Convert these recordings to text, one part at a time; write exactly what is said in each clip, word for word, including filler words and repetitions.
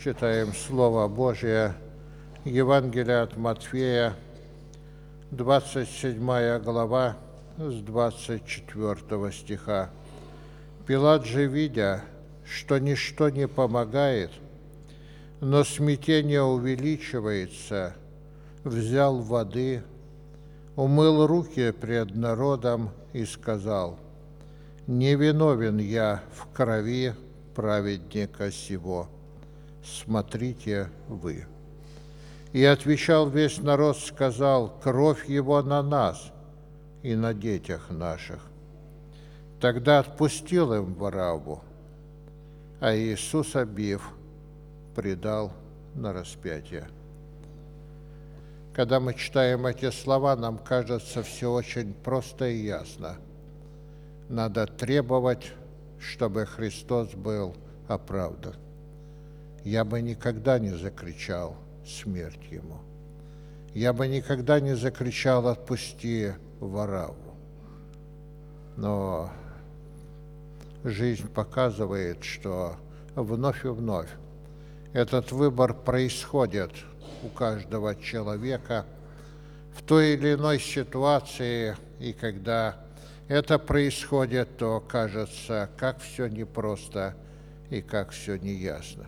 Читаем Слово Божие, Евангелие от Матфея, двадцать седьмая глава, с двадцать четвёртого стиха. Пилат же, видя, что ничто не помогает, но смятение увеличивается, взял воды, умыл руки пред народом и сказал: «Не виновен я в крови праведника сего, смотрите вы». И отвечал весь народ, сказал: «Кровь его на нас и на детях наших». Тогда отпустил им Варавву, а Иисус, обив, предал на распятие. Когда мы читаем эти слова, нам кажется все очень просто и ясно. Надо требовать, чтобы Христос был оправдан. Я бы никогда не закричал смерть ему. Я бы никогда не закричал: «Отпусти Варавву». Но жизнь показывает, что вновь и вновь этот выбор происходит у каждого человека в той или иной ситуации, и когда это происходит, то кажется, как все непросто и как все неясно.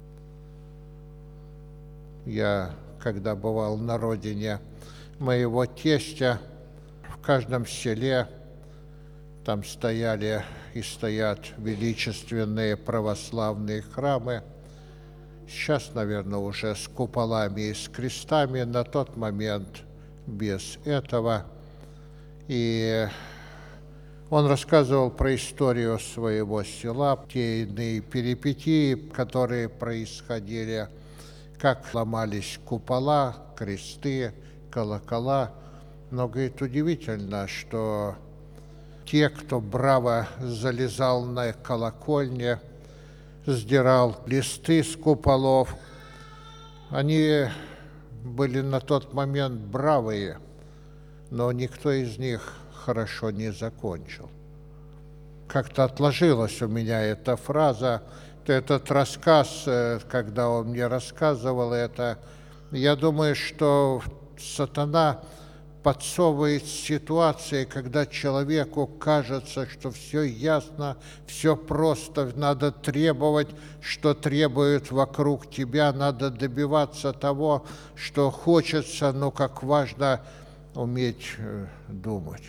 Я, когда бывал на родине моего тестя, в каждом селе там стояли и стоят величественные православные храмы. Сейчас, наверное, уже с куполами и с крестами, на тот момент без этого. И он рассказывал про историю своего села, те иные перипетии, которые происходили, как ломались купола, кресты, колокола. Но, говорит, удивительно, что те, кто браво залезал на колокольне, сдирал листы с куполов, они были на тот момент бравые, но никто из них хорошо не закончил. Как-то отложилась у меня эта фраза, этот рассказ, когда он мне рассказывал это. Я думаю, что сатана подсовывает ситуации, когда человеку кажется, что все ясно, все просто, надо требовать, что требуют вокруг тебя, надо добиваться того, что хочется, но как важно уметь думать.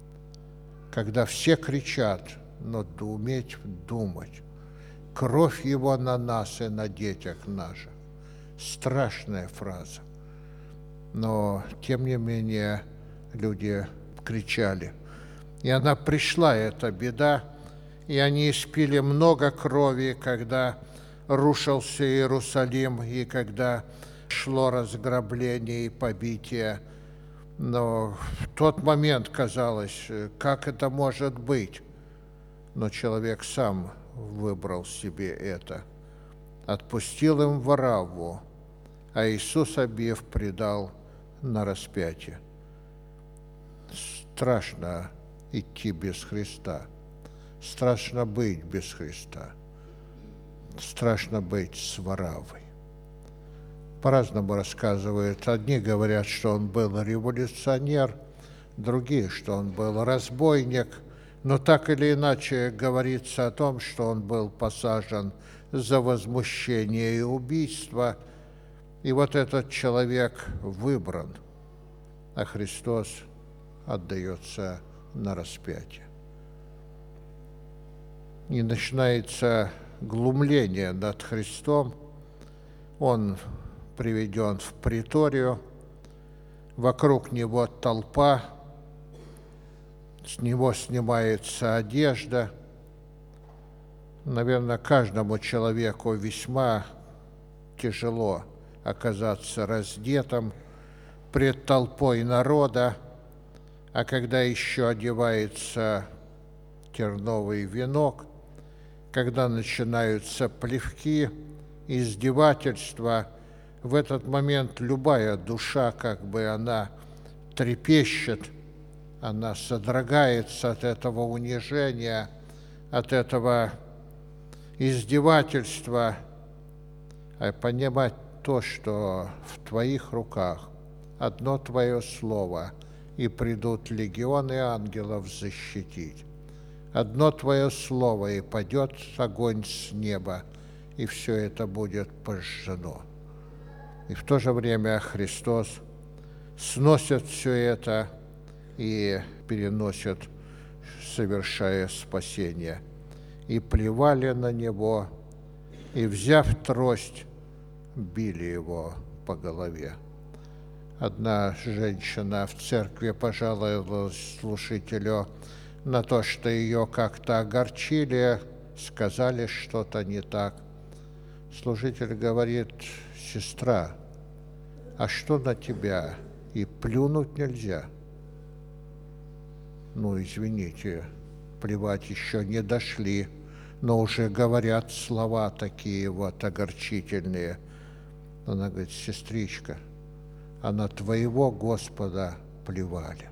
Когда все кричат, но уметь думать. Кровь его на нас и на детях наших. Страшная фраза. Но, тем не менее, люди кричали. И она пришла, эта беда, и они испили много крови, когда рушился Иерусалим, и когда шло разграбление и побитие. Но в тот момент казалось, как это может быть? Но человек сам выбрал себе это. Отпустил им Варавву, а Иисус, обив, предал на распятие. Страшно идти без Христа. Страшно быть без Христа. Страшно быть с Вараввой. По-разному рассказывают. Одни говорят, что он был революционер, другие, что он был разбойник. Но так или иначе говорится о том, что он был посажен за возмущение и убийство. И вот этот человек выбран, а Христос отдается на распятие. И начинается глумление над Христом. Он приведен в приторию, вокруг него толпа, с него снимается одежда. Наверное, каждому человеку весьма тяжело оказаться раздетым пред толпой народа, а когда еще одевается терновый венок, когда начинаются плевки, издевательства, в этот момент любая душа, как бы она трепещет, она содрогается от этого унижения, от этого издевательства. а понимать то, что в Твоих руках одно Твое слово, и придут легионы ангелов защитить. Одно Твое слово, и падет огонь с неба, и все это будет пожжено. И в то же время Христос сносит все это и переносит, совершая спасение. И плевали на Него, и, взяв трость, били Его по голове. Одна женщина в церкви пожаловалась слушателю на то, что ее как-то огорчили, сказали что-то не так. Служитель говорит: сестра, а что на тебя? И плюнуть нельзя. Ну, извините, плевать еще не дошли, но уже говорят слова такие вот огорчительные. Она говорит: сестричка, а на твоего Господа плевали.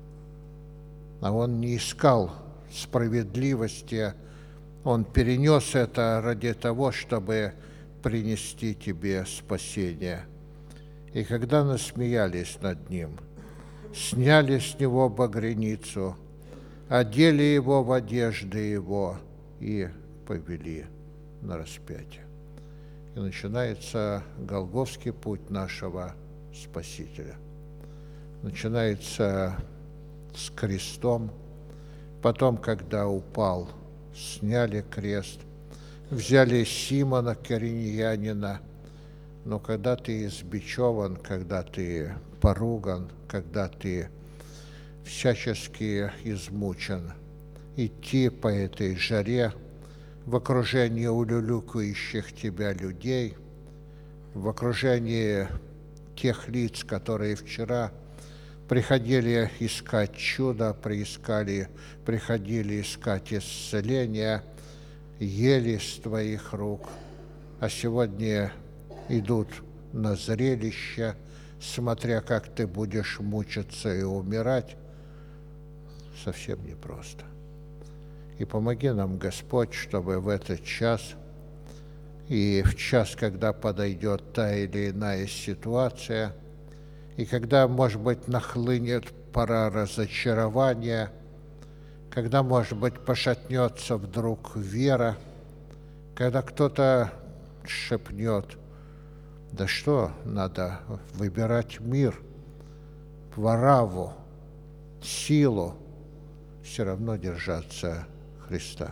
А он не искал справедливости, он перенес это ради того, чтобы принести тебе спасение. И когда насмеялись над ним, сняли с него багряницу, одели его в одежды его и повели на распятие. И начинается Голгофский путь нашего Спасителя. Начинается с крестом, потом, когда упал, сняли крест, взяли Симона Кириньянина, но когда ты избичеван, когда ты поруган, когда ты всячески измучен, идти по этой жаре в окружении улюлюкающих тебя людей, в окружении тех лиц, которые вчера приходили искать чудо, приискали, приходили искать исцеления, ели с твоих рук, а сегодня идут на зрелище, смотря как ты будешь мучиться и умирать, совсем непросто. И помоги нам, Господь, чтобы в этот час и в час, когда подойдет та или иная ситуация, и когда, может быть, нахлынет пора разочарования, когда, может быть, пошатнется вдруг вера, когда кто-то шепнет: да что, надо выбирать мир, вораву, силу, все равно держаться Христа.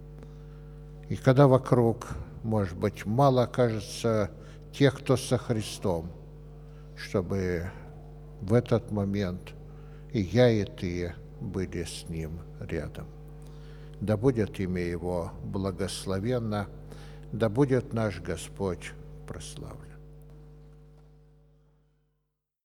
И когда вокруг, может быть, мало окажется тех, кто со Христом, чтобы в этот момент и я, и ты были с Ним рядом. Да будет имя Его благословенно, да будет наш Господь прославлен.